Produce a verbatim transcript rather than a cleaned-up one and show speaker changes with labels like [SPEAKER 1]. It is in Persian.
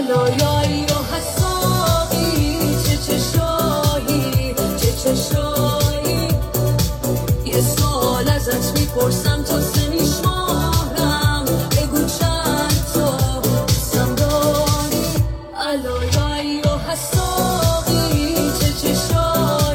[SPEAKER 1] بلایایی و حسابی، چه چشایی چه چشایی. یه سوال ازت میپرسم تو